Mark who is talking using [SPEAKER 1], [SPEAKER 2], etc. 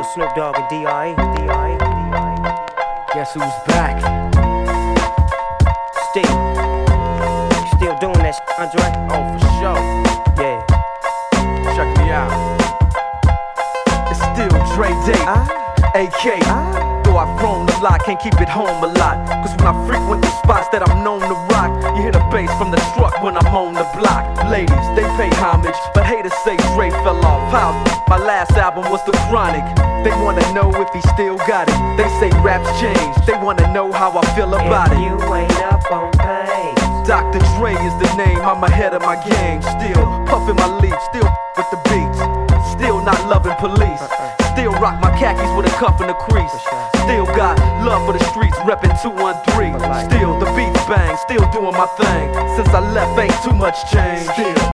[SPEAKER 1] Snoop Dogg and D.I.
[SPEAKER 2] Guess who's back?
[SPEAKER 1] Still doing that shit, Andre?
[SPEAKER 2] Oh, for sure.
[SPEAKER 1] Yeah.
[SPEAKER 2] Check me out. It's still Dre Day, AK. Though I've grown a lot, can't keep it home a lot. Cause when I frequent the spots that I'm known to rock, you hear the bass from the truck when I'm on the block. Ladies, they pay homage, but haters say Dre fell off. How? My last album was The Chronic. They wanna know if he still got it. They say raps change, they wanna know how I feel about
[SPEAKER 1] If
[SPEAKER 2] it.
[SPEAKER 1] you ain't up on things,
[SPEAKER 2] Dr. Dre is the name, I'm ahead of my game. Still puffin' my leaf, still with the beats. Still not loving police. Still rock my khakis with a cuff and a crease. Still got love for the streets, reppin' 213. Still the beats bang, still doing my thing. Since I left, ain't too much change. Still